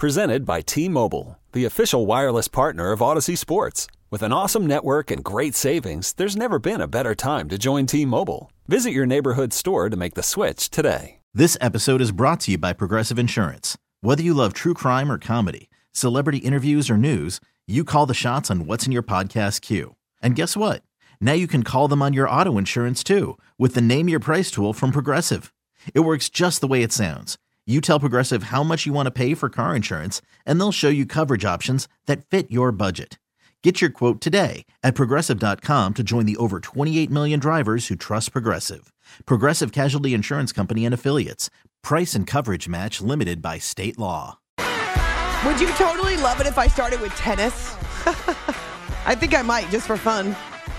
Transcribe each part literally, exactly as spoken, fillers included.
Presented by T-Mobile, the official wireless partner of Odyssey Sports. With an awesome network and great savings, there's never been a better time to join T-Mobile. Visit your neighborhood store to make the switch today. This episode is brought to you by Progressive Insurance. Whether you love true crime or comedy, celebrity interviews or news, you call the shots on what's in your podcast queue. And guess what? Now you can call them on your auto insurance too with the Name Your Price tool from Progressive. It works just the way it sounds. You tell Progressive how much you want to pay for car insurance, and they'll show you coverage options that fit your budget. Get your quote today at Progressive dot com to join the over twenty-eight million drivers who trust Progressive. Progressive Casualty Insurance Company and Affiliates. Price and coverage match limited by state law. Would you totally love it if I started with tennis? I think I might, just for fun.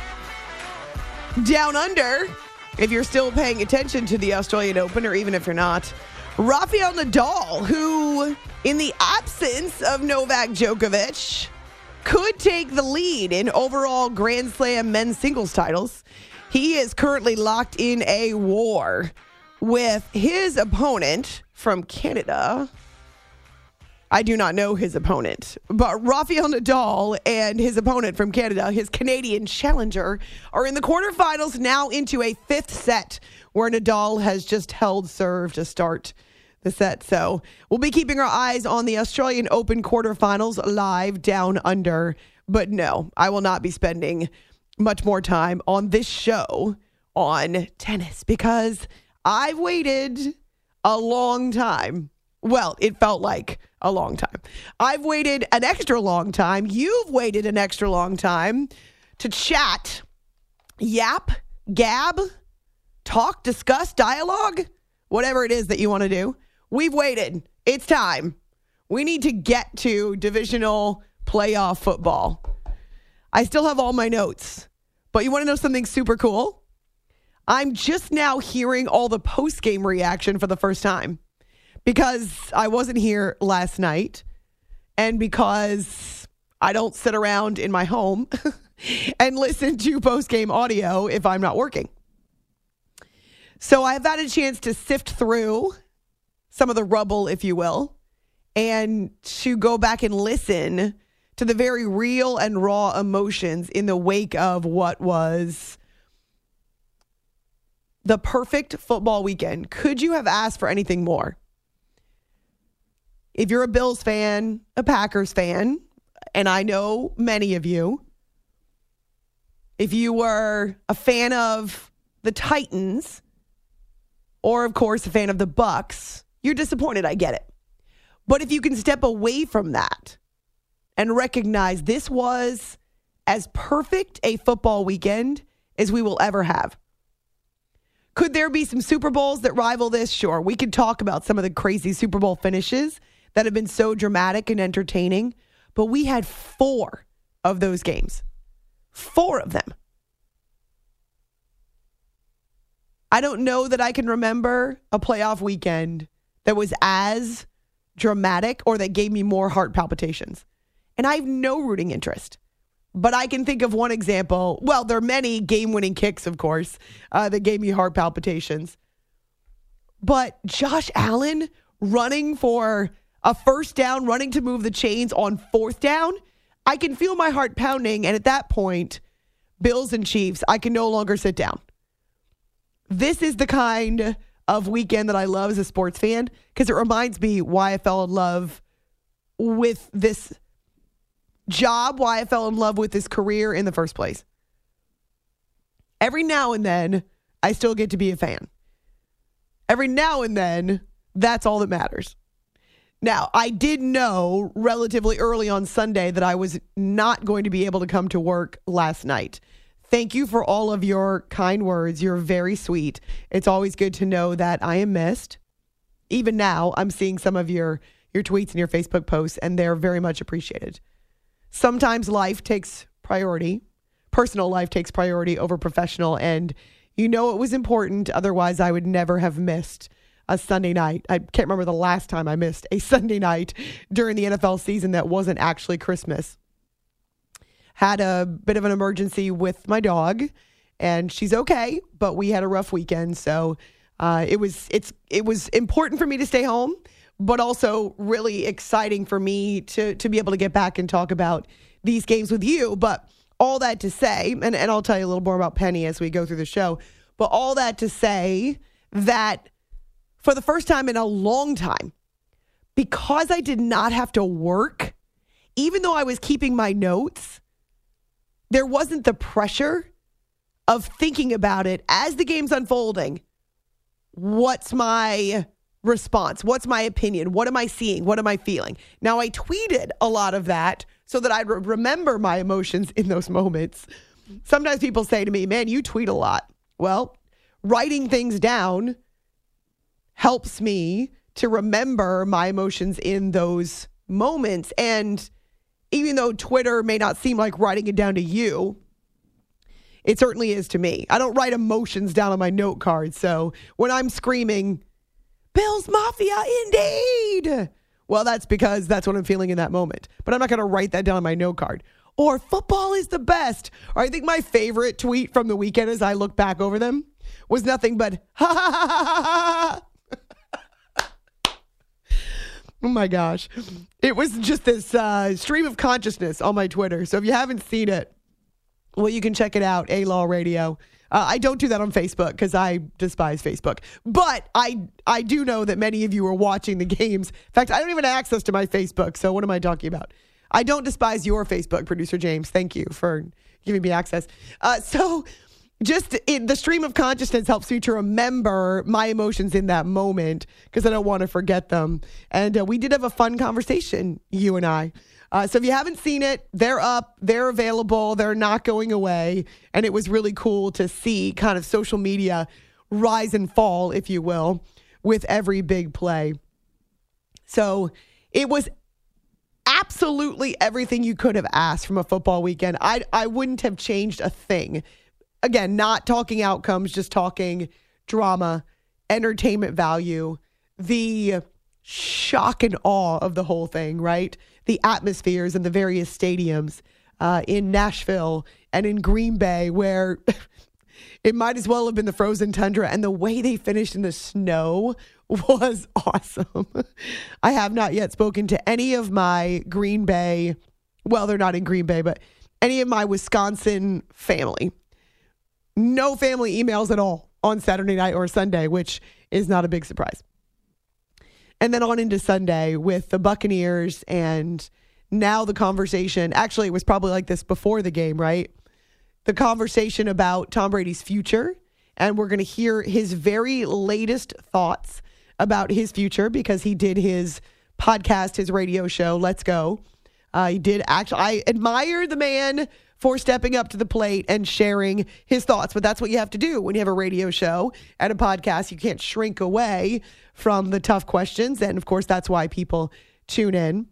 Down under, if you're still paying attention to the Australian Open, or even if you're not, Rafael Nadal, who, in the absence of Novak Djokovic, could take the lead in overall Grand Slam men's singles titles. He is currently locked in a war with his opponent from Canada. I do not know his opponent, but Rafael Nadal and his opponent from Canada, his Canadian challenger, are in the quarterfinals, now into a fifth set where Nadal has just held serve to start the set. So we'll be keeping our eyes on the Australian Open quarterfinals live down under. But no, I will not be spending much more time on this show on tennis because I've waited a long time. Well, it felt like a long time. I've waited an extra long time. You've waited an extra long time to chat, yap, gab, talk, discuss, dialogue, whatever it is that you want to do. We've waited. It's time. We need to get to divisional playoff football. I still have all my notes, but you want to know something super cool? I'm just now hearing all the post-game reaction for the first time. Because I wasn't here last night and because I don't sit around in my home and listen to post-game audio if I'm not working. So I've had a chance to sift through some of the rubble, if you will, and to go back and listen to the very real and raw emotions in the wake of what was the perfect football weekend. Could you have asked for anything more? If you're a Bills fan, a Packers fan, and I know many of you, if you were a fan of the Titans, or of course a fan of the Bucks, you're disappointed. I get it. But if you can step away from that and recognize this was as perfect a football weekend as we will ever have. Could there be some Super Bowls that rival this? Sure. We could talk about some of the crazy Super Bowl finishes that have been so dramatic and entertaining, but we had four of those games. Four of them. I don't know that I can remember a playoff weekend that was as dramatic or that gave me more heart palpitations. And I have no rooting interest. But I can think of one example. Well, there are many game-winning kicks, of course, uh, that gave me heart palpitations. But Josh Allen running for a first down, running to move the chains on fourth down, I can feel my heart pounding. And at that point, Bills and Chiefs, I can no longer sit down. This is the kind of weekend that I love as a sports fan because it reminds me why I fell in love with this job, why I fell in love with this career in the first place. Every now and then, I still get to be a fan. Every now and then, that's all that matters. Now, I did know relatively early on Sunday that I was not going to be able to come to work last night. Thank you for all of your kind words. You're very sweet. It's always good to know that I am missed. Even now, I'm seeing some of your, your tweets and your Facebook posts, and they're very much appreciated. Sometimes life takes priority. Personal life takes priority over professional, and you know it was important. Otherwise, I would never have missed a Sunday night. I can't remember the last time I missed a Sunday night during the N F L season that wasn't actually Christmas. Had a bit of an emergency with my dog, and she's okay, but we had a rough weekend, so uh, it was it's it was important for me to stay home, but also really exciting for me to, to be able to get back and talk about these games with you. But all that to say, and, and I'll tell you a little more about Penny as we go through the show, but all that to say that for the first time in a long time, because I did not have to work, even though I was keeping my notes, there wasn't the pressure of thinking about it as the game's unfolding. What's my response? What's my opinion? What am I seeing? What am I feeling? Now, I tweeted a lot of that so that I'd re- remember my emotions in those moments. Sometimes people say to me, man, you tweet a lot. Well, writing things down helps me to remember my emotions in those moments. And even though Twitter may not seem like writing it down to you, it certainly is to me. I don't write emotions down on my note card. So when I'm screaming, Bills Mafia, indeed, well, that's because that's what I'm feeling in that moment. But I'm not going to write that down on my note card. Or football is the best. Or I think my favorite tweet from the weekend as I look back over them was nothing but, ha ha ha ha ha. Oh my gosh. It was just this uh, stream of consciousness on my Twitter. So if you haven't seen it, well, you can check it out, A-Law Radio. Uh, I don't do that on Facebook because I despise Facebook. But I I do know that many of you are watching the games. In fact, I don't even have access to my Facebook. So what am I talking about? I don't despise your Facebook, Producer James. Thank you for giving me access. Uh, so just it, the stream of consciousness helps me to remember my emotions in that moment because I don't want to forget them. And uh, we did have a fun conversation, you and I. Uh, so if you haven't seen it, they're up, they're available, they're not going away. And it was really cool to see kind of social media rise and fall, if you will, with every big play. So it was absolutely everything you could have asked from a football weekend. I I wouldn't have changed a thing. Again, not talking outcomes, just talking drama, entertainment value, the shock and awe of the whole thing, right? The atmospheres in the various stadiums uh, in Nashville and in Green Bay, where it might as well have been the frozen tundra. And the way they finished in the snow was awesome. I have not yet spoken to any of my Green Bay, well, they're not in Green Bay, but any of my Wisconsin family. No family emails at all on Saturday night or Sunday, which is not a big surprise. And then on into Sunday with the Buccaneers, and now the conversation, actually it was probably like this before the game, right? The conversation about Tom Brady's future. And we're going to hear his very latest thoughts about his future because he did his podcast, his radio show, Let's Go. Uh, he did actually, I admire the man for stepping up to the plate and sharing his thoughts. But that's what you have to do when you have a radio show and a podcast. You can't shrink away from the tough questions. And of course, that's why people tune in.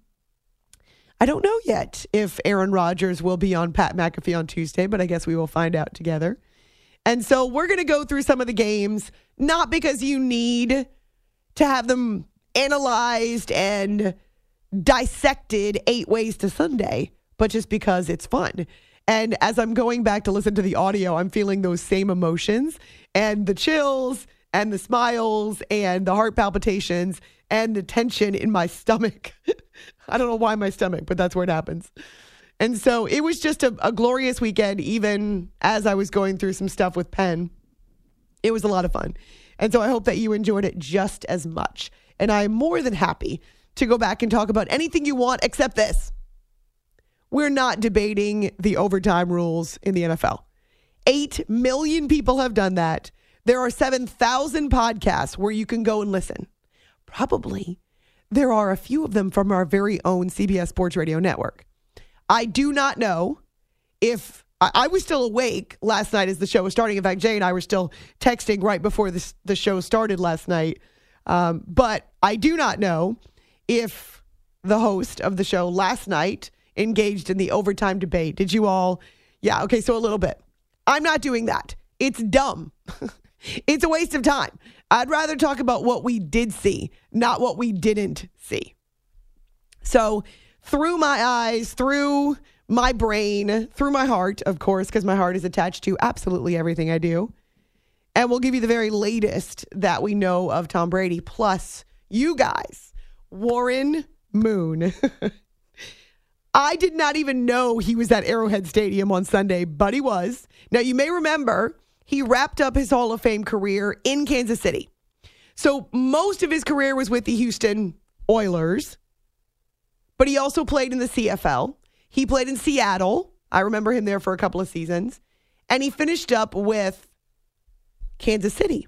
I don't know yet if Aaron Rodgers will be on Pat McAfee on Tuesday, but I guess we will find out together. And so we're going to go through some of the games, not because you need to have them analyzed and dissected eight ways to Sunday, but just because it's fun. And as I'm going back to listen to the audio, I'm feeling those same emotions and the chills and the smiles and the heart palpitations and the tension in my stomach. I don't know why my stomach, but that's where it happens. And so it was just a, a glorious weekend, even as I was going through some stuff with Penn. It was a lot of fun. And so I hope that you enjoyed it just as much. And I'm more than happy to go back and talk about anything you want except this. We're not debating the overtime rules in the N F L. Eight million people have done that. There are seven thousand podcasts where you can go and listen. Probably there are a few of them from our very own C B S Sports Radio Network. I do not know if I, I was still awake last night as the show was starting. In fact, Jay and I were still texting right before this, the show started last night. Um, but I do not know if the host of the show last night engaged in the overtime debate. Did you all? Yeah. Okay. So a little bit. I'm not doing that. It's dumb. It's a waste of time. I'd rather talk about what we did see, not what we didn't see. So through my eyes, through my brain, through my heart, of course, because my heart is attached to absolutely everything I do. And we'll give you the very latest that we know of Tom Brady. Plus, you guys Warren Moon. I did not even know he was at Arrowhead Stadium on Sunday, but he was. Now, you may remember he wrapped up his Hall of Fame career in Kansas City. So most of his career was with the Houston Oilers, but he also played in the C F L. He played in Seattle. I remember him there for a couple of seasons. And he finished up with Kansas City.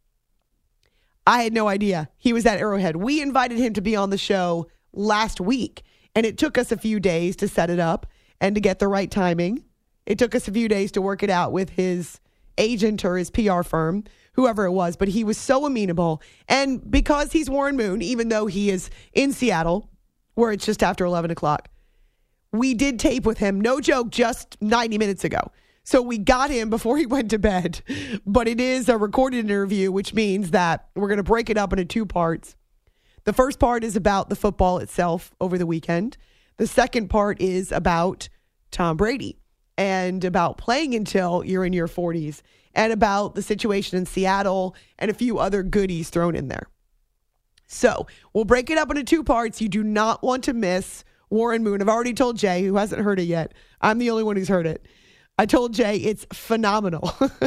I had no idea he was at Arrowhead. We invited him to be on the show last week, and it took us a few days to set it up and to get the right timing. It took us a few days to work it out with his agent or his P R firm, whoever it was, but he was so amenable. And because he's Warren Moon, even though he is in Seattle, where it's just after eleven o'clock, we did tape with him, no joke, just ninety minutes ago. So we got him before he went to bed, but it is a recorded interview, which means that we're going to break it up into two parts. The first part is about the football itself over the weekend. The second part is about Tom Brady and about playing until you're in your forties and about the situation in Seattle and a few other goodies thrown in there. So we'll break it up into two parts. You do not want to miss Warren Moon. I've already told Jay, who hasn't heard it yet. I'm the only one who's heard it. I told Jay it's phenomenal.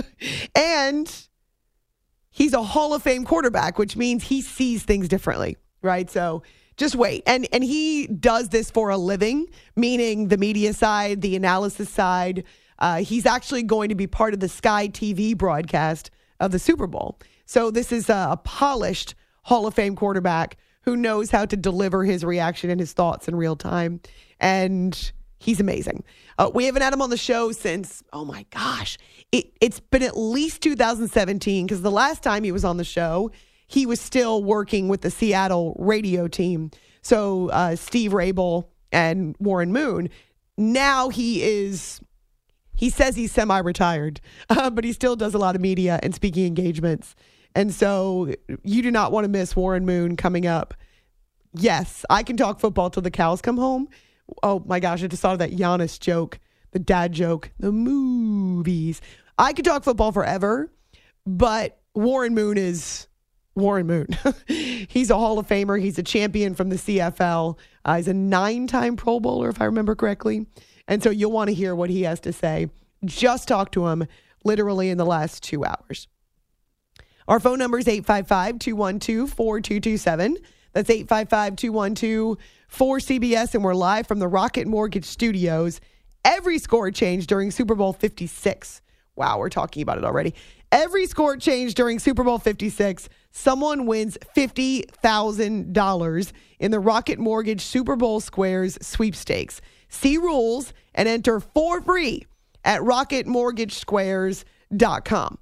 And he's a Hall of Fame quarterback, which means he sees things differently, right? So just wait. And and he does this for a living, meaning the media side, the analysis side. Uh, he's actually going to be part of the Sky T V broadcast of the Super Bowl. So this is a, a polished Hall of Fame quarterback who knows how to deliver his reaction and his thoughts in real time. And he's amazing. Uh, we haven't had him on the show since, oh my gosh, it, it's been at least two thousand seventeen, because the last time he was on the show, he was still working with the Seattle radio team. So uh, Steve Rabel and Warren Moon. Now he is, he says he's semi-retired, uh, but he still does a lot of media and speaking engagements. And so you do not want to miss Warren Moon coming up. Yes, I can talk football till the cows come home. Oh my gosh, I just thought of that Giannis joke, the dad joke, the movies. I could talk football forever, but Warren Moon is Warren Moon. He's a Hall of Famer. He's a champion from the C F L. Uh, he's a nine-time Pro Bowler, if I remember correctly. And so you'll want to hear what he has to say. Just talk to him literally in the last two hours. Our phone number is eight five five, two one two, four two two seven. That's eight five five, two one two, four C B S, and we're live from the Rocket Mortgage Studios. Every score change during Super Bowl fifty-six. Wow, we're talking about it already. Every score change during Super Bowl fifty-six, someone wins fifty thousand dollars in the Rocket Mortgage Super Bowl Squares sweepstakes. See rules and enter for free at rocket mortgage squares dot com.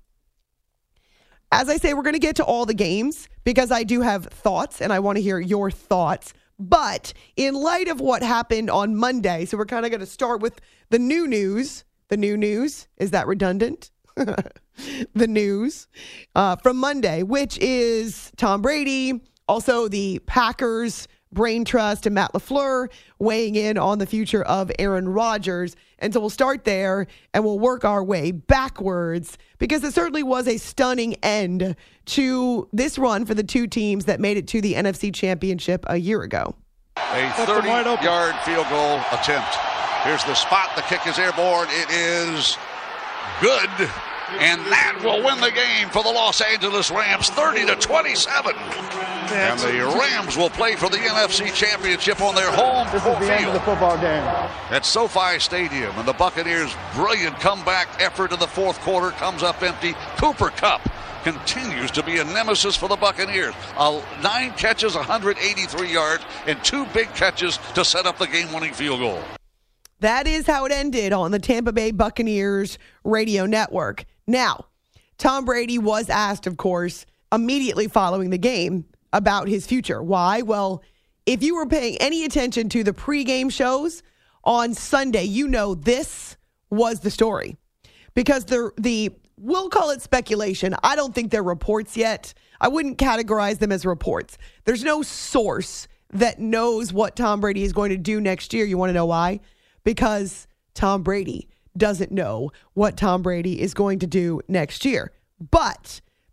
As I say, we're going to get to all the games because I do have thoughts and I want to hear your thoughts. But in light of what happened on Monday, so we're kind of going to start with the new news. The new news, is that redundant? The news uh, from Monday, which is Tom Brady, also the Packers Brain Trust and Matt LaFleur weighing in on the future of Aaron Rodgers. And so we'll start there and we'll work our way backwards because it certainly was a stunning end to this run for the two teams that made it to the N F C Championship a year ago. A thirty-yard field goal attempt. Here's the spot. The kick is airborne. It is good. And that will win the game for the Los Angeles Rams, thirty to twenty-seven. And the Rams will play for the N F C Championship on their home This is the end of the football game. At SoFi Stadium. And the Buccaneers' brilliant comeback effort in the fourth quarter comes up empty. Cooper Kupp continues to be a nemesis for the Buccaneers. Uh, nine catches, one hundred eighty-three yards, and two big catches to set up the game-winning field goal. That is how it ended on the Tampa Bay Buccaneers radio network. Now, Tom Brady was asked, of course, immediately following the game about his future. Why? Well, if you were paying any attention to the pregame shows on Sunday, you know this was the story. Because the, the we'll call it speculation. I don't think they're reports yet. I wouldn't categorize them as reports. There's no source that knows what Tom Brady is going to do next year. You want to know why? Because Tom Brady doesn't know what Tom Brady is going to do next year. But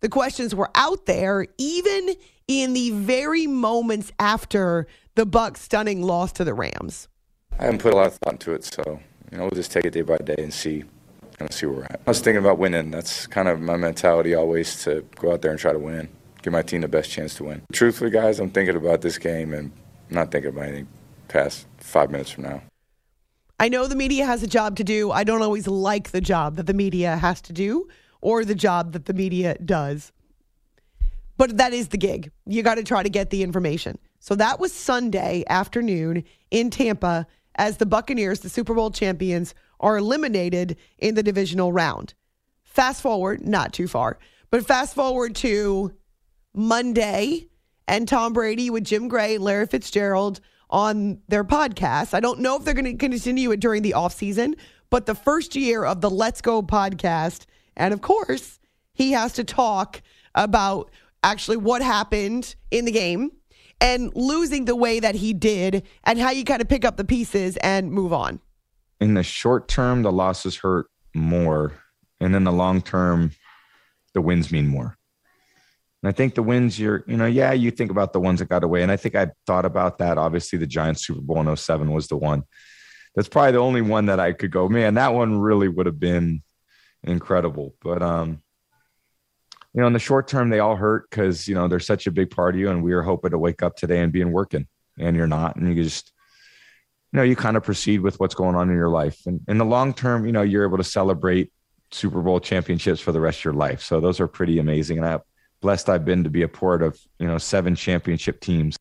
The questions were out there, even in the very moments after the Bucs' stunning loss to the Rams. I haven't put a lot of thought into it, so you know, we'll just take it day by day and see, kind of see where we're at. I was thinking about winning. That's kind of my mentality always, to go out there and try to win, give my team the best chance to win. Truthfully, guys, I'm thinking about this game and I'm not thinking about anything past five minutes from now. I know the media has a job to do. I don't always like the job that the media has to do or the job that the media does. But that is the gig. You got to try to get the information. So that was Sunday afternoon in Tampa as the Buccaneers, the Super Bowl champions, are eliminated in the divisional round. Fast forward, not too far, but fast forward to Monday and Tom Brady with Jim Gray and Larry Fitzgerald on their podcast. I don't know if they're going to continue it during the offseason, but the first year of the Let's Go podcast. And of course, he has to talk about actually what happened in the game and losing the way that he did and how you kind of pick up the pieces and move on. In the short term, the losses hurt more. And in the long term, the wins mean more. And I think the wins, you're, you know, yeah, you think about the ones that got away. And I think I thought about that. Obviously, the Giants Super Bowl in oh seven was the one. That's probably the only one that I could go, man, that one really would have been incredible. But, um, you know, in the short term, they all hurt because, you know, they're such a big part of you. And we were hoping to wake up today and be in working. And you're not. And you just, you know, you kind of proceed with what's going on in your life. And in the long term, you know, you're able to celebrate Super Bowl championships for the rest of your life. So those are pretty amazing. And I'm blessed I've been to be a part of, you know, seven championship teams.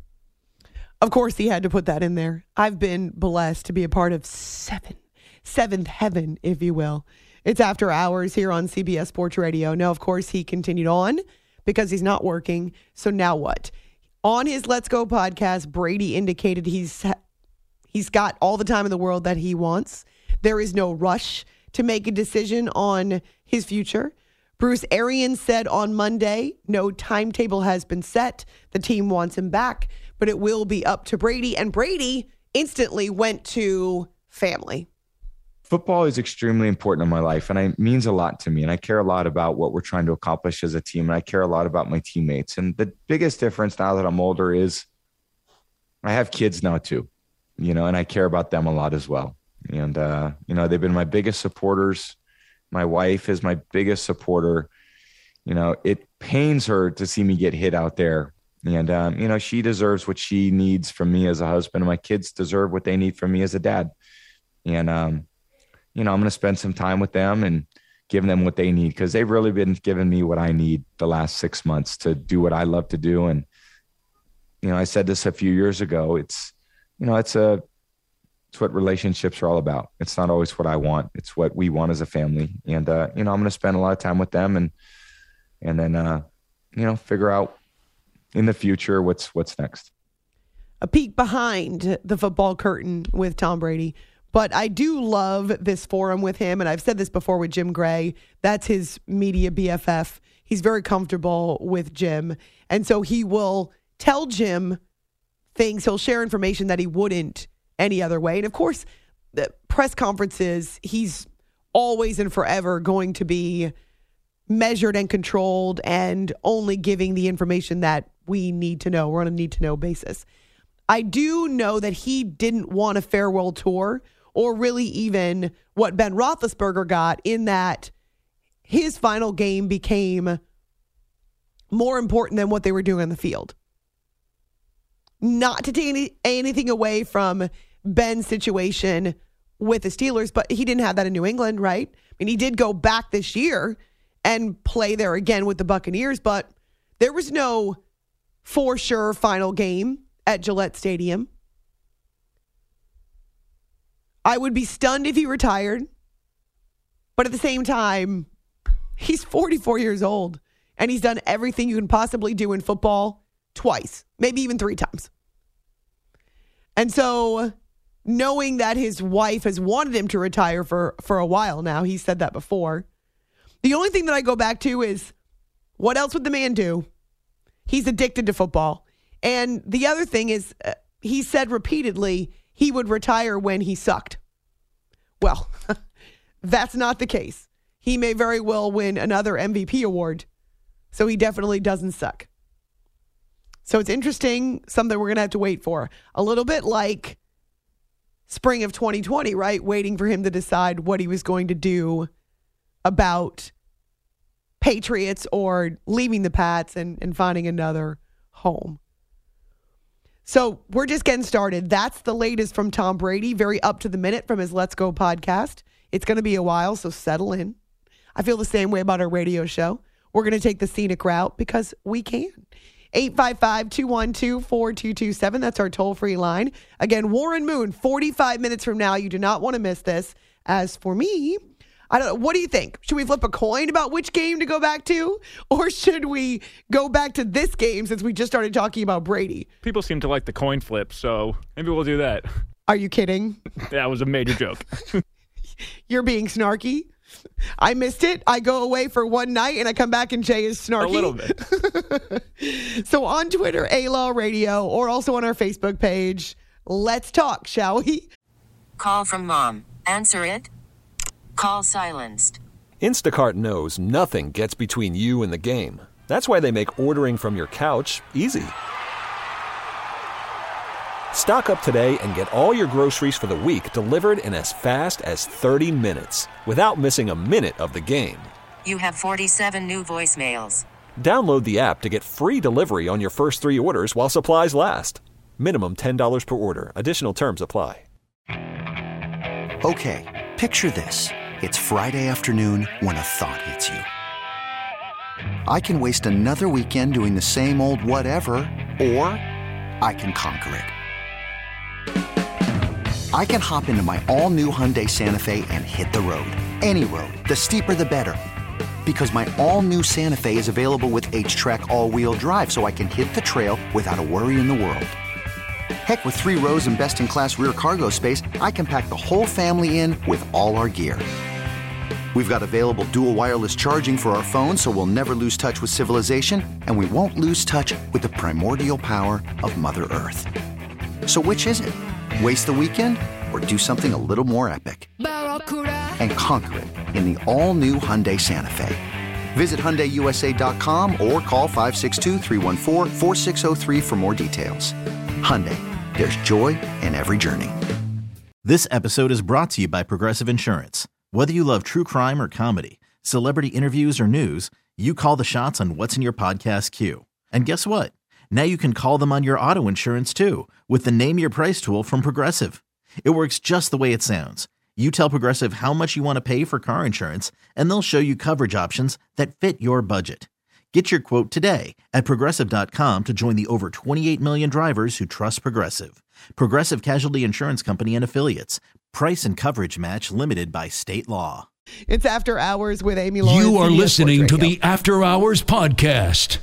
Of course, he had to put that in there. I've been blessed to be a part of seven, seventh heaven, if you will. It's After Hours here on C B S Sports Radio. Now, of course, he continued on because he's not working. So now what? On his Let's Go podcast, Brady indicated he's he's got all the time in the world that he wants. There is no rush to make a decision on his future. Bruce Arians said on Monday, no timetable has been set. The team wants him back, but it will be up to Brady. And Brady instantly went to family. Football is extremely important in my life, and it means a lot to me. And I care a lot about what we're trying to accomplish as a team. And I care a lot about my teammates. And the biggest difference now that I'm older is I have kids now too, you know, and I care about them a lot as well. And, uh, you know, they've been my biggest supporters. My wife is my biggest supporter. You know, it pains her to see me get hit out there. And, um, you know, she deserves what she needs from me as a husband. And my kids deserve what they need from me as a dad. And, um, you know, I'm going to spend some time with them and give them what they need because they've really been giving me what I need the last six months to do what I love to do. And, you know, I said this a few years ago. It's, you know, it's a, it's what relationships are all about. It's not always what I want. It's what we want as a family. And, uh, you know, I'm going to spend a lot of time with them and, and then, uh, you know, figure out in the future what's, what's next. A peek behind the football curtain with Tom Brady. But I do love this forum with him. And I've said this before with Jim Gray. That's his media B F F. He's very comfortable with Jim. And so he will tell Jim things. He'll share information that he wouldn't any other way. And of course, the press conferences, he's always and forever going to be measured and controlled and only giving the information that we need to know. We're on a need to know basis. I do know that he didn't want a farewell tour or really even what Ben Roethlisberger got, in that his final game became more important than what they were doing on the field. Not to take any, anything away from Ben's situation with the Steelers, but he didn't have that in New England, right? I mean, he did go back this year and play there again with the Buccaneers, but there was no for sure final game at Gillette Stadium. I would be stunned if he retired, but at the same time, he's forty-four years old, and he's done everything you can possibly do in football twice, maybe even three times. And so, knowing that his wife has wanted him to retire for, for a while now, he said that before. The only thing that I go back to is, what else would the man do? He's addicted to football. And the other thing is, uh, he said repeatedly he would retire when he sucked. Well, that's not the case. He may very well win another M V P award So he definitely doesn't suck. So it's interesting, something we're going to have to wait for. A little bit like spring of twenty twenty, right? Waiting for him to decide what he was going to do about Patriots or leaving the Pats and, and finding another home. So we're just getting started. That's the latest from Tom Brady, very up to the minute from his Let's Go podcast. It's going to be a while, so settle in. I feel the same way about our radio show. We're going to take the scenic route because we can. eight five five, two one two, four two two seven. That's our toll-free line. Again, Warren Moon, forty-five minutes from now. You do not want to miss this. As for me, I don't know. What do you think? Should we flip a coin about which game to go back to? Or should we go back to this game since we just started talking about Brady? People seem to like the coin flip, so maybe we'll do that. Are you kidding? That was a major joke. You're being snarky. I missed it. I go away for one night and I come back and Jay is snarky. A little bit. So on Twitter, A-Law Radio, or also on our Facebook page, let's talk, shall we? Call from mom. Answer it. Call silenced. Instacart knows nothing gets between you and the game. That's why they make ordering from your couch easy. Stock up today and get all your groceries for the week delivered in as fast as thirty minutes without missing a minute of the game. You have forty-seven new voicemails. Download the app to get free delivery on your first three orders while supplies last. Minimum ten dollars per order. Additional terms apply. Okay, picture this. It's Friday afternoon when a thought hits you. I can waste another weekend doing the same old whatever, or I can conquer it. I can hop into my all-new Hyundai Santa Fe and hit the road. Any road. The steeper, the better. Because my all-new Santa Fe is available with H-Track all-wheel drive, so I can hit the trail without a worry in the world. Heck, with three rows and best-in-class rear cargo space, I can pack the whole family in with all our gear. We've got available dual wireless charging for our phones, so we'll never lose touch with civilization, and we won't lose touch with the primordial power of Mother Earth. So which is it? Waste the weekend or do something a little more epic? And conquer it in the all-new Hyundai Santa Fe. Visit Hyundai U S A dot com or call five six two, three one four, four six zero three for more details. Hyundai, there's joy in every journey. This episode is brought to you by Progressive Insurance. Whether you love true crime or comedy, celebrity interviews or news, you call the shots on what's in your podcast queue. And guess what? Now you can call them on your auto insurance too with the Name Your Price tool from Progressive. It works just the way it sounds. You tell Progressive how much you want to pay for car insurance, and they'll show you coverage options that fit your budget. Get your quote today at Progressive dot com to join the over twenty-eight million drivers who trust Progressive. Progressive Casualty Insurance Company and Affiliates. Price and coverage match limited by state law. It's After Hours with Amy Lawrence. You are listening to the After Hours podcast.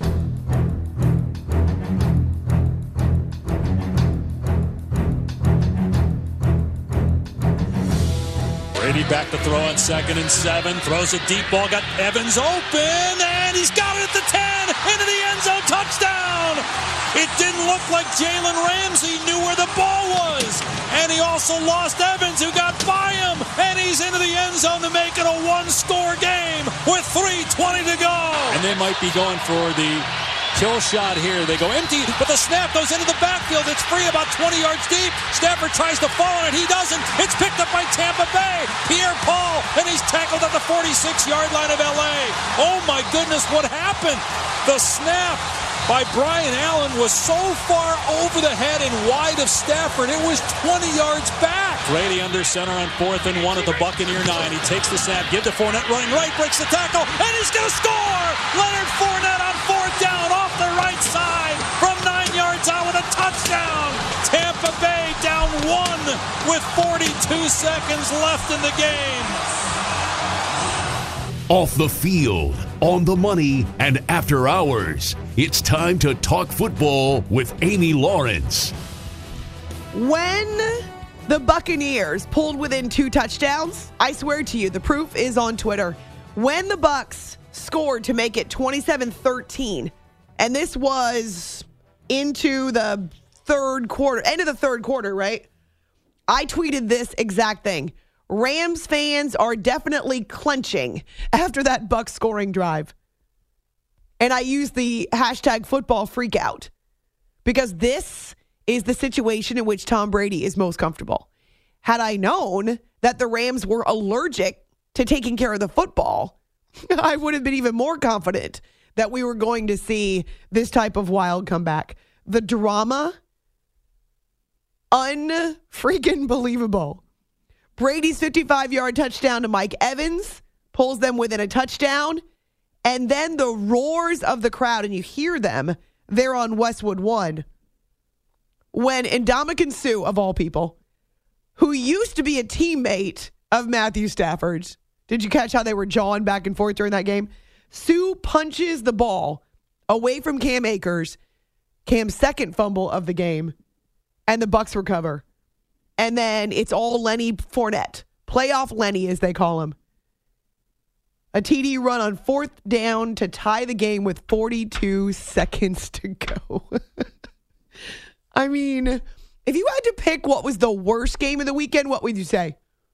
Brady back to throw on second and seven. Throws a deep ball. Got Evans open. And he's got it at the ten. Into the end zone. Touchdown. It didn't look like Jalen Ramsey knew where the ball was. And he also lost Evans, who got by him. And he's into the end zone to make it a one-score game with three twenty to go. And they might be going for the kill shot here. They go empty, but the snap goes into the backfield. It's free about twenty yards deep. Stafford tries to fall on it. He doesn't. It's picked up by Tampa Bay. Pierre-Paul, and he's tackled at the forty-six-yard line of L A. Oh, my goodness, what happened? The snap by Brian Allen was so far over the head and wide of Stafford, it was twenty yards back. Brady under center on fourth and one at the Buccaneer nine. He takes the snap, give to Fournette running right, breaks the tackle, and he's going to score! Leonard Fournette on fourth down off the right side from nine yards out with a touchdown. Tampa Bay down one with forty-two seconds left in the game. Off the field, on the money, and after hours, it's time to talk football with Amy Lawrence. When the Buccaneers pulled within two touchdowns, I swear to you, the proof is on Twitter. When the Bucs scored to make it twenty-seven thirteen, and this was into the third quarter, end of the third quarter, right? I tweeted this exact thing. Rams fans are definitely clenching after that Bucs scoring drive. And I use the hashtag football freak out because this is the situation in which Tom Brady is most comfortable. Had I known that the Rams were allergic to taking care of the football, I would have been even more confident that we were going to see this type of wild comeback. The drama, unfreaking believable. Brady's fifty-five-yard touchdown to Mike Evans pulls them within a touchdown. And then the roars of the crowd, and you hear them there on Westwood One, when Ndamukong Suh, of all people, who used to be a teammate of Matthew Stafford's, did you catch how they were jawing back and forth during that game? Suh punches the ball away from Cam Akers, Cam's second fumble of the game, and the Bucs recover. And then it's all Lenny Fournette, playoff Lenny as they call him. A T D run on fourth down to tie the game with forty-two seconds to go. I mean, if you had to pick what was the worst game of the weekend, what would you say?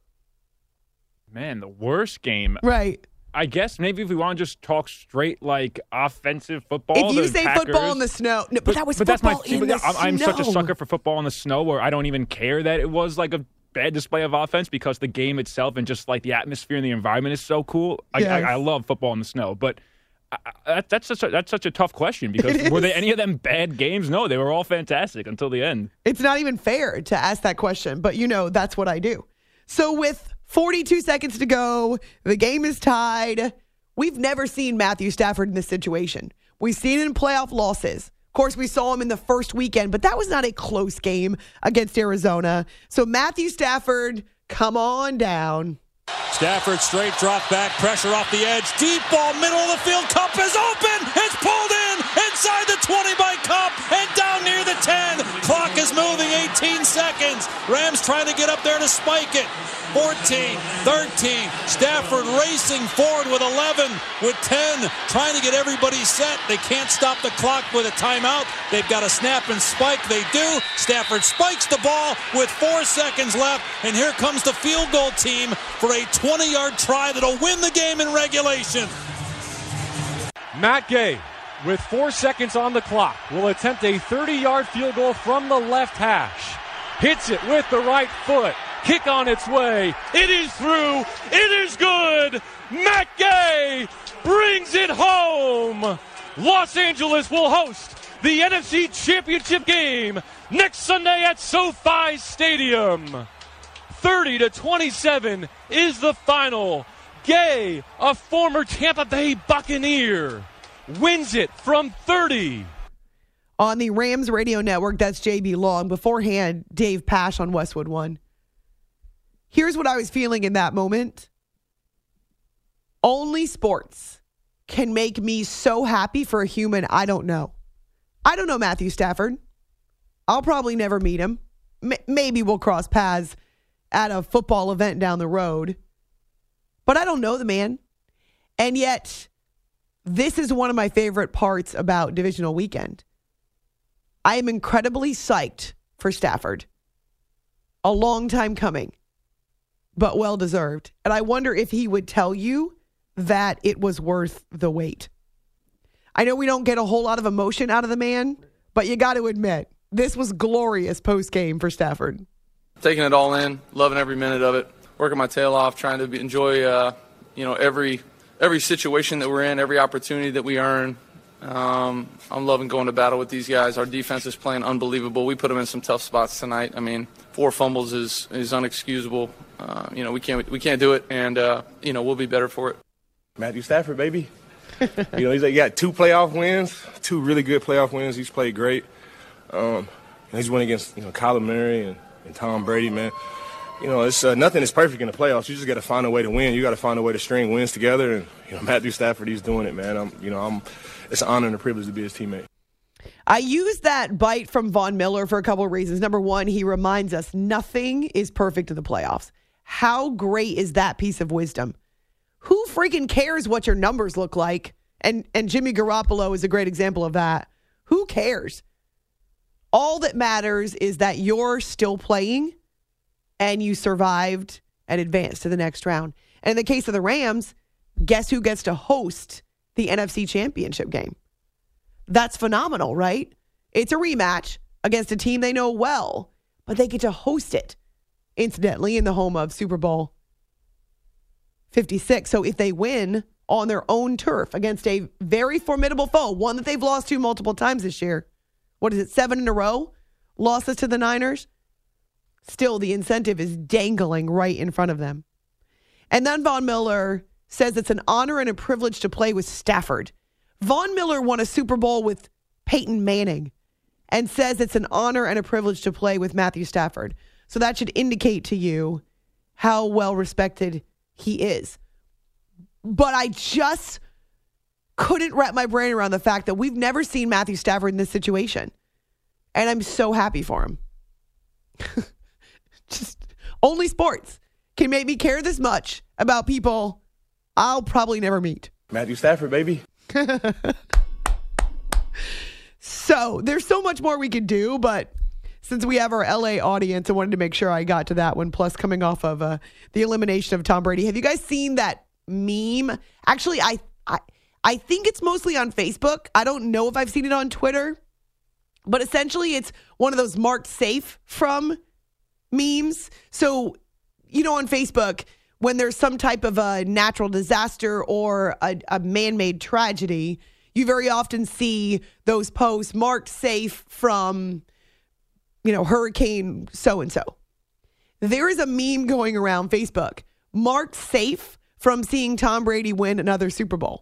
Man, the worst game. Right. I guess maybe if we want to just talk straight, like, offensive football. If you say Packers, football in the snow. No, but, but that was but football that's my, in but the I'm, snow. I'm such a sucker for football in the snow where I don't even care that it was, like, a bad display of offense because the game itself and just, like, the atmosphere and the environment is so cool. I, yes. I, I love football in the snow. But I, I, that's, such a, that's such a tough question because were there any of them bad games? No, they were all fantastic until the end. It's not even fair to ask that question, but, you know, that's what I do. So with forty-two seconds to go, the game is tied. We've never seen Matthew Stafford in this situation. We've seen it in playoff losses. Of course, we saw him in the first weekend, but that was not a close game against Arizona. So Matthew Stafford, come on down. Stafford straight drop back, pressure off the edge, deep ball, middle of the field, Kupp is open, it's pulled in, inside the twenty by Kupp, and down near the ten. Clock is moving, eighteen seconds. Rams trying to get up there to spike it. fourteen, thirteen, Stafford racing forward with eleven, with ten, trying to get everybody set. They can't stop the clock with a timeout. They've got a snap and spike. They do. Stafford spikes the ball with four seconds left, and here comes the field goal team for a twenty-yard try that'll win the game in regulation. Matt Gay, with four seconds on the clock, will attempt a thirty-yard field goal from the left hash. Hits it with the right foot. Kick on its way. It is through. It is good. Matt Gay brings it home. Los Angeles will host the N F C Championship game next Sunday at SoFi Stadium. thirty to twenty-seven is the final. Gay, a former Tampa Bay Buccaneer, wins it from thirty. On the Rams radio network, that's J B Long. Beforehand, Dave Pasch on Westwood One. Here's what I was feeling in that moment. Only sports can make me so happy for a human I don't know. I don't know Matthew Stafford. I'll probably never meet him. M- maybe we'll cross paths at a football event down the road. But I don't know the man. And yet, this is one of my favorite parts about Divisional Weekend. I am incredibly psyched for Stafford. A long time coming, but well-deserved. And I wonder if he would tell you that it was worth the wait. I know we don't get a whole lot of emotion out of the man, but you got to admit, this was glorious post-game for Stafford. Taking it all in, loving every minute of it, working my tail off, trying to be, enjoy, uh, you know, every every situation that we're in, every opportunity that we earn. Um, I'm loving going to battle with these guys. Our defense is playing unbelievable. We put them in some tough spots tonight. I mean, four fumbles is is unexcusable. Uh, you know, we can't we can't do it, and uh, you know, we'll be better for it. Matthew Stafford, baby. You know, he's like, he got two playoff wins, two really good playoff wins. He's played great. Um, he's won against you know Kyler Murray and, and Tom Brady, man. You know, it's uh, nothing is perfect in the playoffs. You just got to find a way to win. You got to find a way to string wins together. And you know, Matthew Stafford, he's doing it, man. I'm, you know, I'm. It's an honor and a privilege to be his teammate. I use that bite from Von Miller for a couple of reasons. Number one, he reminds us nothing is perfect in the playoffs. How great is that piece of wisdom? Who freaking cares what your numbers look like? And and Jimmy Garoppolo is a great example of that. Who cares? All that matters is that you're still playing and you survived and advanced to the next round. And in the case of the Rams, guess who gets to host the N F C Championship game. That's phenomenal, right? It's a rematch against a team they know well, but they get to host it, incidentally, in the home of Super Bowl fifty-six. So if they win on their own turf against a very formidable foe, one that they've lost to multiple times this year, what is it, seven in a row? Losses to the Niners? Still, the incentive is dangling right in front of them. And then Von Miller says it's an honor and a privilege to play with Stafford. Von Miller won a Super Bowl with Peyton Manning and says it's an honor and a privilege to play with Matthew Stafford. So that should indicate to you how well respected he is. But I just couldn't wrap my brain around the fact that we've never seen Matthew Stafford in this situation. And I'm so happy for him. Just only sports can make me care this much about people I'll probably never meet. Matthew Stafford, baby. So there's so much more we could do, but since we have our L A audience, I wanted to make sure I got to that one. Plus, coming off of uh, the elimination of Tom Brady, have you guys seen that meme? Actually, I, I I think it's mostly on Facebook. I don't know if I've seen it on Twitter, but essentially, it's one of those marked safe from memes. So, you know, on Facebook, when there's some type of a natural disaster or a, a man-made tragedy, you very often see those posts marked safe from, you know, hurricane so-and-so. There is a meme going around Facebook marked safe from seeing Tom Brady win another Super Bowl.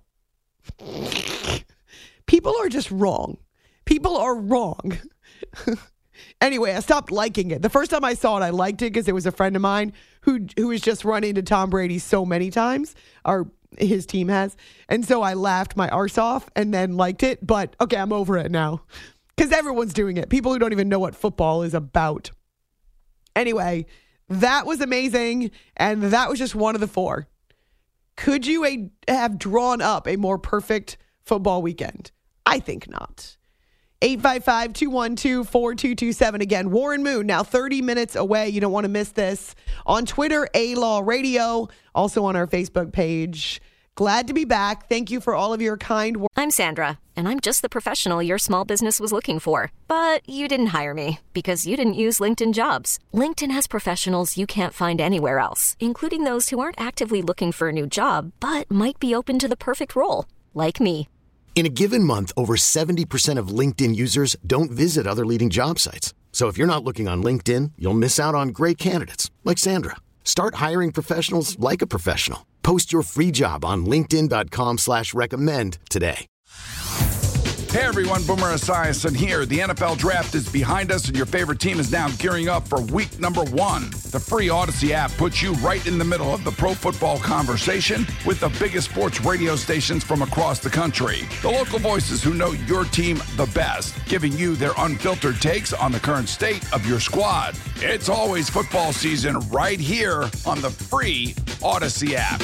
People are just wrong. People are wrong. Anyway, I stopped liking it. The first time I saw it, I liked it because it was a friend of mine who who was just run into Tom Brady so many times, or his team has. And so I laughed my arse off and then liked it. But, okay, I'm over it now because everyone's doing it. People who don't even know what football is about. Anyway, that was amazing. And that was just one of the four. Could you a, have drawn up a more perfect football weekend? I think not. eight five five, two one two, four two two seven. Again, Warren Moon, now thirty minutes away. You don't want to miss this. On Twitter, A-Law Radio. Also on our Facebook page. Glad to be back. Thank you for all of your kind words. I'm Sandra, and I'm just the professional your small business was looking for. But you didn't hire me because you didn't use LinkedIn Jobs. LinkedIn has professionals you can't find anywhere else, including those who aren't actively looking for a new job, but might be open to the perfect role, like me. In a given month, over seventy percent of LinkedIn users don't visit other leading job sites. So if you're not looking on LinkedIn, you'll miss out on great candidates like Sandra. Start hiring professionals like a professional. Post your free job on linkedin.com slash recommend today. Hey everyone, Boomer Esiason here. The N F L Draft is behind us and your favorite team is now gearing up for week number one. The free Odyssey app puts you right in the middle of the pro football conversation with the biggest sports radio stations from across the country. The local voices who know your team the best, giving you their unfiltered takes on the current state of your squad. It's always football season right here on the free Odyssey app.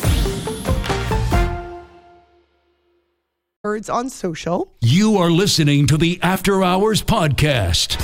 On social. You are listening to the After Hours Podcast.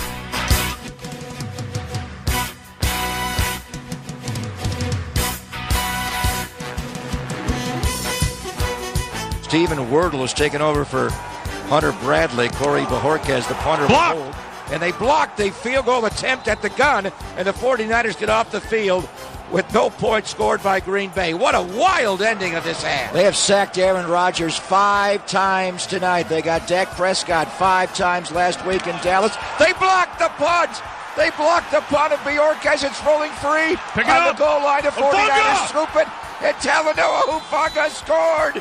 Stephen Wordle has taken over for Hunter Bradley. Corey Bojorquez, the punter, block. Hold, and they blocked the field goal attempt at the gun, and the 49ers get off the field with no points scored by Green Bay. What a wild ending of this half. They have sacked Aaron Rodgers five times tonight. They got Dak Prescott five times last week in Dallas. They blocked the punt. They blocked the punt of Bojorquez. It's rolling free Pick it on up. the goal line. The 49ers Hufanga. scoop it, and Talanoa Hufanga scored.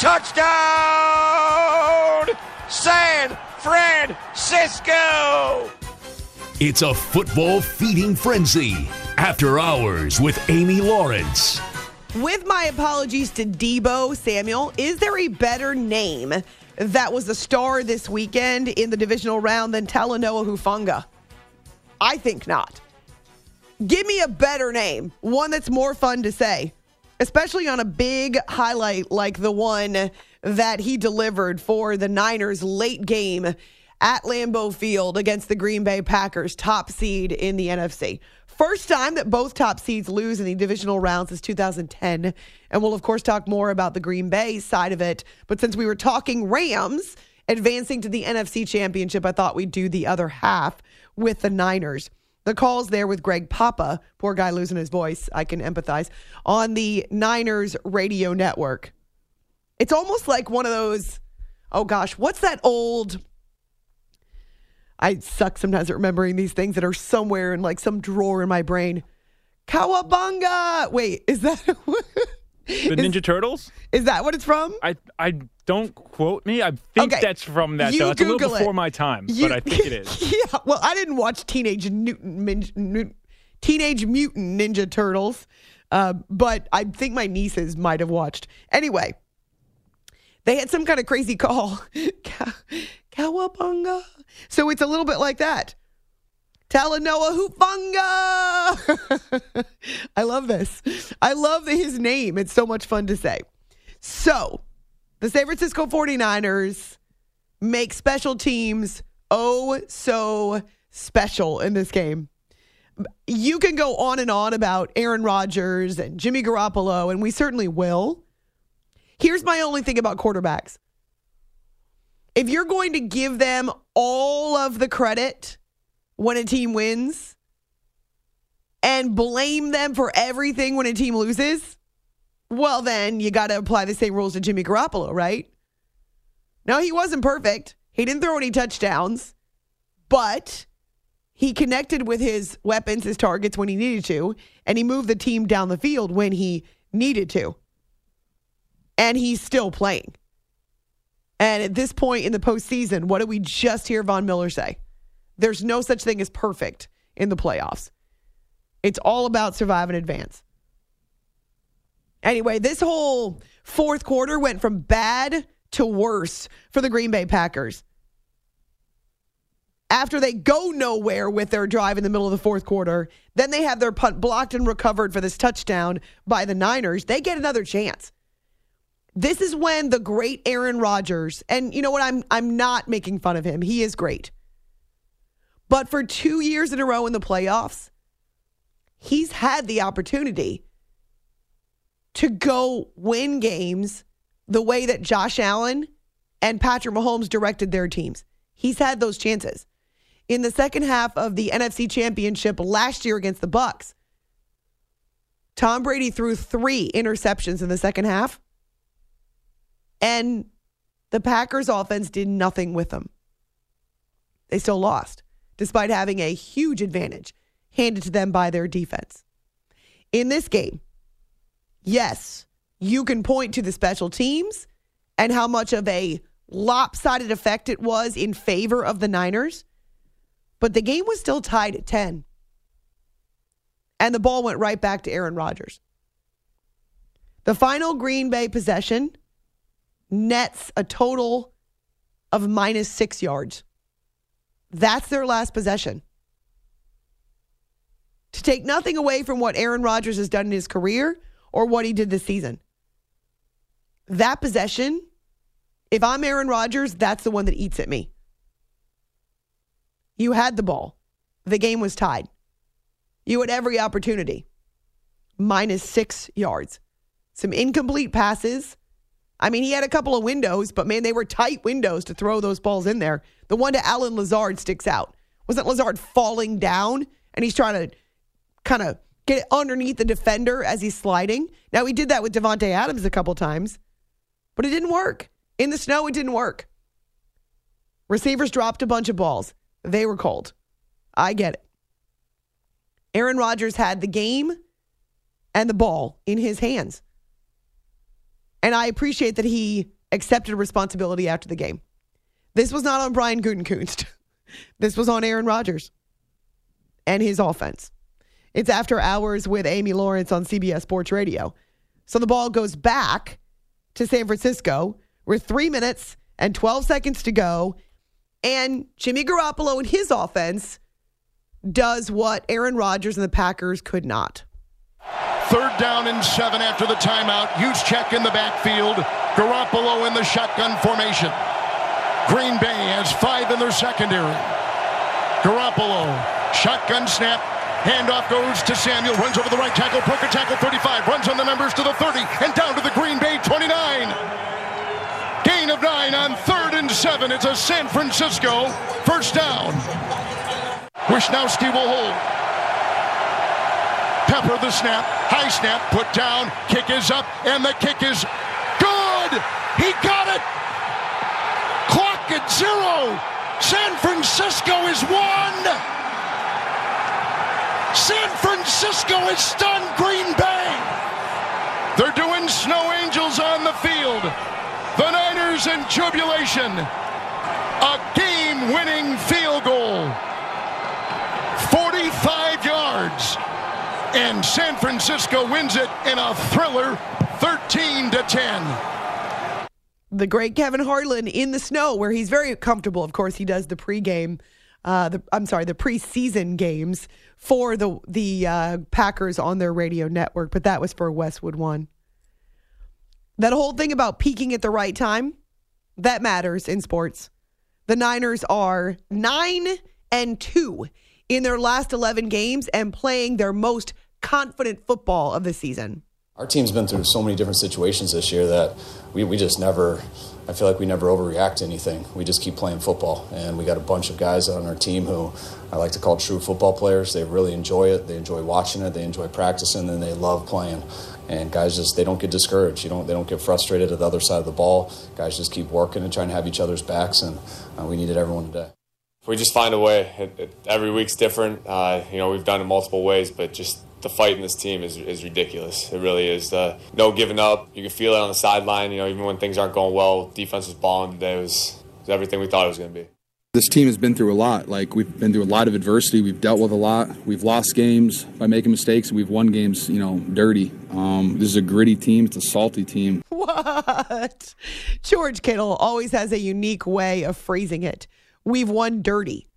Touchdown! San Francisco! It's a football feeding frenzy. After Hours with Amy Lawrence. With my apologies to Deebo Samuel, is there a better name that was a star this weekend in the divisional round than Talanoa Hufanga? I think not. Give me a better name, one that's more fun to say, especially on a big highlight like the one that he delivered for the Niners late game at Lambeau Field against the Green Bay Packers, top seed in the N F C. First time that both top seeds lose in the divisional rounds is two thousand ten. And we'll, of course, talk more about the Green Bay side of it. But since we were talking Rams advancing to the N F C Championship, I thought we'd do the other half with the Niners. The call's there with Greg Papa, poor guy losing his voice, I can empathize, on the Niners radio network. It's almost like one of those, oh gosh, what's that old... I suck sometimes at remembering these things that are somewhere in like some drawer in my brain. Cowabunga! Wait, is that... The Ninja is, Turtles? Is that what it's from? I I don't quote me. I think okay. that's from that. You though. It's Google a little before it. my time, You, but I think it is. Yeah, well, I didn't watch Teenage Mutant, Min, Teenage Mutant Ninja Turtles, uh, but I think my nieces might have watched. Anyway, they had some kind of crazy call. Cowabunga. So it's a little bit like that. Talanoa Hufanga. I love this. I love his name. It's so much fun to say. So, the San Francisco forty-niners make special teams oh so special in this game. You can go on and on about Aaron Rodgers and Jimmy Garoppolo, and we certainly will. Here's my only thing about quarterbacks. If you're going to give them all of the credit when a team wins and blame them for everything when a team loses, well, then you got to apply the same rules to Jimmy Garoppolo, right? No, he wasn't perfect. He didn't throw any touchdowns, but he connected with his weapons, his targets when he needed to, and he moved the team down the field when he needed to. And he's still playing. And at this point in the postseason, what did we just hear Von Miller say? There's no such thing as perfect in the playoffs. It's all about survive and advance. Anyway, this whole fourth quarter went from bad to worse for the Green Bay Packers. After they go nowhere with their drive in the middle of the fourth quarter, then they have their punt blocked and recovered for this touchdown by the Niners. They get another chance. This is when the great Aaron Rodgers, and you know what, I'm I'm not making fun of him. He is great. But for two years in a row in the playoffs, he's had the opportunity to go win games the way that Josh Allen and Patrick Mahomes directed their teams. He's had those chances. In the second half of the N F C Championship last year against the Bucs, Tom Brady threw three interceptions in the second half, and the Packers offense did nothing with them. They still lost, despite having a huge advantage handed to them by their defense. In this game, yes, you can point to the special teams and how much of a lopsided effect it was in favor of the Niners, but the game was still tied at ten. And the ball went right back to Aaron Rodgers. The final Green Bay possession nets a total of minus six yards. That's their last possession. To take nothing away from what Aaron Rodgers has done in his career or what he did this season, that possession, if I'm Aaron Rodgers, that's the one that eats at me. You had the ball. The game was tied. You had every opportunity. Minus six yards. Some incomplete passes. I mean, he had a couple of windows, but man, they were tight windows to throw those balls in there. The one to Allen Lazard sticks out. Wasn't Lazard falling down and he's trying to kind of get underneath the defender as he's sliding? Now, he did that with Devontae Adams a couple times, but it didn't work. In the snow, it didn't work. Receivers dropped a bunch of balls. They were cold. I get it. Aaron Rodgers had the game and the ball in his hands. And I appreciate that he accepted responsibility after the game. This was not on Brian Gutekunst. This was on Aaron Rodgers and his offense. It's After Hours with Amy Lawrence on C B S Sports Radio. So the ball goes back to San Francisco with three minutes and twelve seconds to go. And Jimmy Garoppolo and his offense does what Aaron Rodgers and the Packers could not. Third down and seven after the timeout. Juszczyk in the backfield. Garoppolo in the shotgun formation. Green Bay has five in their secondary. Garoppolo, shotgun snap. Handoff goes to Samuel, runs over the right tackle, broke a tackle thirty-five, runs on the numbers to the thirty, and down to the Green Bay twenty-nine. Gain of nine on third and seven. It's a San Francisco first down. Wisnowski will hold. Pepper the snap, high snap, put down, kick is up, and the kick is good! He got it! Clock at zero! San Francisco is one! San Francisco has stunned Green Bay! They're doing snow angels on the field. The Niners in jubilation. A game-winning field goal. forty-five yards. And San Francisco wins it in a thriller, thirteen to ten. The great Kevin Harlan in the snow, where he's very comfortable. Of course, he does the pregame, uh, the I'm sorry, the preseason games for the the uh, Packers on their radio network. But that was for Westwood One. That whole thing about peaking at the right time, that matters in sports. The Niners are nine and two in their last eleven games and playing their most confident football of the season. Our team's been through so many different situations this year that we, we just never, I feel like we never overreact to anything. We just keep playing football. And we got a bunch of guys on our team who I like to call true football players. They really enjoy it. They enjoy watching it. They enjoy practicing, and they love playing. And guys just, they don't get discouraged. You don't, they don't get frustrated at the other side of the ball. Guys just keep working and trying to have each other's backs, and uh, we needed everyone today. We just find a way. It, it, every week's different. Uh, you know, we've done it multiple ways, but just the fight in this team is is ridiculous. It really is. Uh, no giving up. You can feel it on the sideline. You know, even when things aren't going well, defense was balling today. It was, it was everything we thought it was going to be. This team has been through a lot. Like, we've been through a lot of adversity. We've dealt with a lot. We've lost games by making mistakes. We've won games, you know, dirty. Um, this is a gritty team. It's a salty team. What? George Kittle always has a unique way of phrasing it. We've won dirty.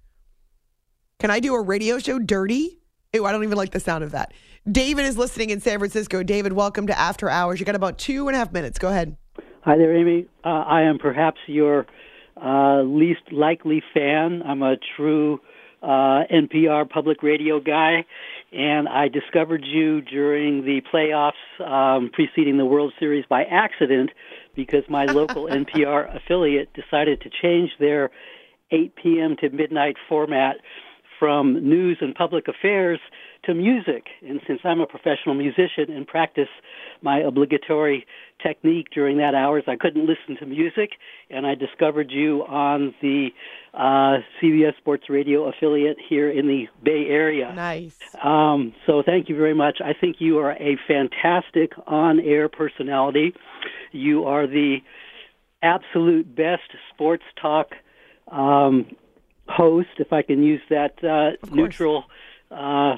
Can I do a radio show dirty? Ew, I don't even like the sound of that. David is listening in San Francisco. David, welcome to After Hours. You got about two and a half minutes. Go ahead. Hi there, Amy. Uh, I am perhaps your uh, least likely fan. I'm a true uh, N P R public radio guy, and I discovered you during the playoffs um, preceding the World Series by accident because my local N P R affiliate decided to change their eight p.m. to midnight format from news and public affairs to music. And since I'm a professional musician and practice my obligatory technique during that hours, I couldn't listen to music, and I discovered you on the uh, C B S Sports Radio affiliate here in the Bay Area. Nice. Um, so thank you very much. I think you are a fantastic on-air personality. You are the absolute best sports talk um host, if I can use that uh, neutral uh,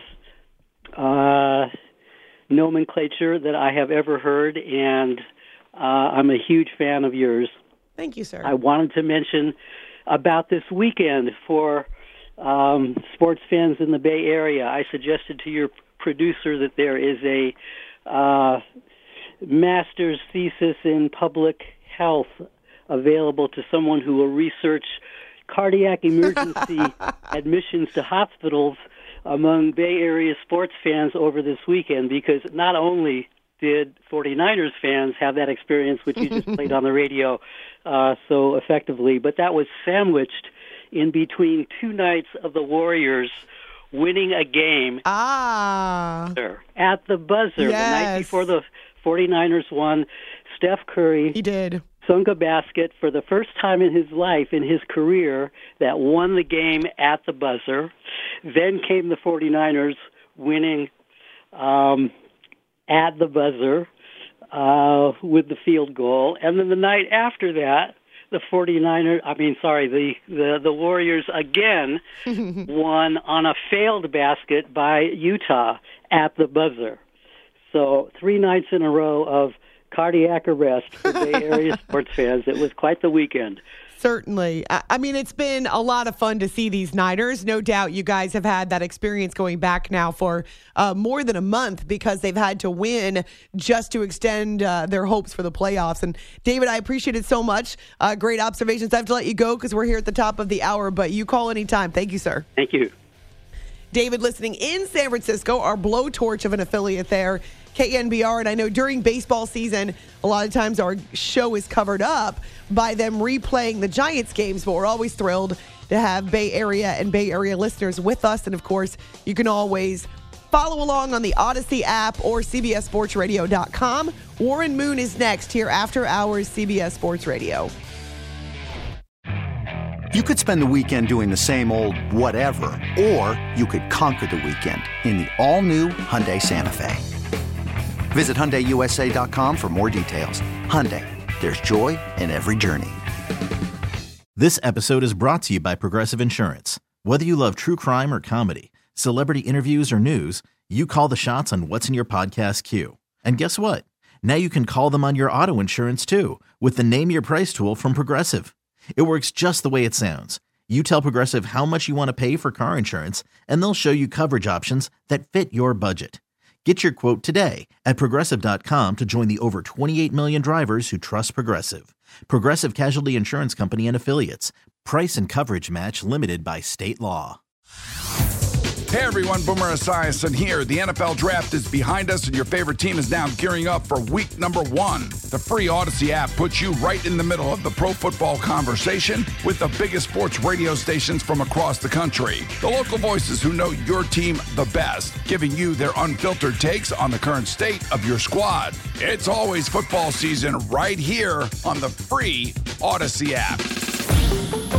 uh, nomenclature that I have ever heard, and uh, I'm a huge fan of yours. Thank you, sir. I wanted to mention about this weekend for um, sports fans in the Bay Area. I suggested to your producer that there is a uh, master's thesis in public health available to someone who will research cardiac emergency admissions to hospitals among Bay Area sports fans over this weekend, because not only did 49ers fans have that experience, which you just played on the radio uh, so effectively, but that was sandwiched in between two nights of the Warriors winning a game ah. at the buzzer. Yes. The night before the 49ers won, Steph Curry he did. sunk a basket for the first time in his life, in his career, that won the game at the buzzer. Then came the 49ers winning um, at the buzzer uh, with the field goal. And then the night after that, the 49ers, I mean, sorry, the, the, the Warriors again won on a failed basket by Utah at the buzzer. So three nights in a row of cardiac arrest for Bay Area sports fans. It was quite the weekend. Certainly. I I mean, it's been a lot of fun to see these Niners. No doubt you guys have had that experience going back now for uh, more than a month because they've had to win just to extend uh, their hopes for the playoffs. And David, I appreciate it so much. Uh, great observations. I have to let you go because we're here at the top of the hour, but you call anytime. Thank you, sir. Thank you. David, listening in San Francisco, our blowtorch of an affiliate there, K N B R. And I know during baseball season, a lot of times our show is covered up by them replaying the Giants games, but we're always thrilled to have Bay Area and Bay Area listeners with us. And of course, you can always follow along on the Odyssey app or C B S Sports Radio dot com. Warren Moon is next here after hours C B S Sports Radio. You could spend the weekend doing the same old whatever, or you could conquer the weekend in the all-new Hyundai Santa Fe. Visit Hyundai U S A dot com for more details. Hyundai, there's joy in every journey. This episode is brought to you by Progressive Insurance. Whether you love true crime or comedy, celebrity interviews or news, you call the shots on what's in your podcast queue. And guess what? Now you can call them on your auto insurance too with the Name Your Price tool from Progressive. It works just the way it sounds. You tell Progressive how much you want to pay for car insurance, and they'll show you coverage options that fit your budget. Get your quote today at Progressive dot com to join the over twenty-eight million drivers who trust Progressive. Progressive Casualty Insurance Company and Affiliates. Price and coverage match limited by state law. Hey everyone, Boomer Esiason here. The N F L Draft is behind us and your favorite team is now gearing up for week number one. The free Odyssey app puts you right in the middle of the pro football conversation with the biggest sports radio stations from across the country. The local voices who know your team the best, giving you their unfiltered takes on the current state of your squad. It's always football season right here on the free Odyssey app.